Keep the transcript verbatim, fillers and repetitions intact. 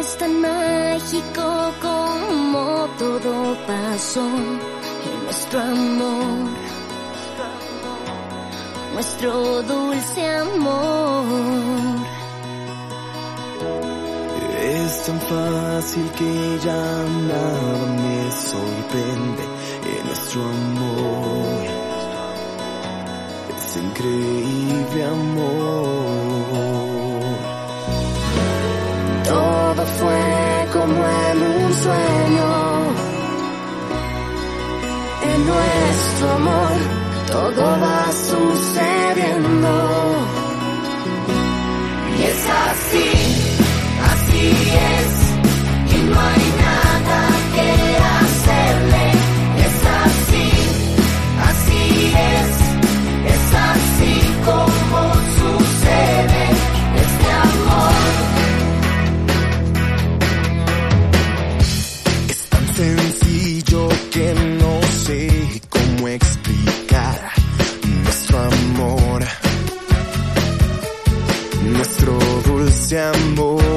Es tan mágico como todo pasó en nuestro amor, nuestro dulce amor. Es tan fácil que ya nada me sorprende en nuestro amor. Es increíble amor. Todo fue como en un sueño. En nuestro amor todo va sucediendo. Y es así, así es, y no hay nada que hacerle. Es así, así es, es así como sucede este amor. Es tan sencillo que no sé cómo explicar nuestro amor, nuestro dulce amor.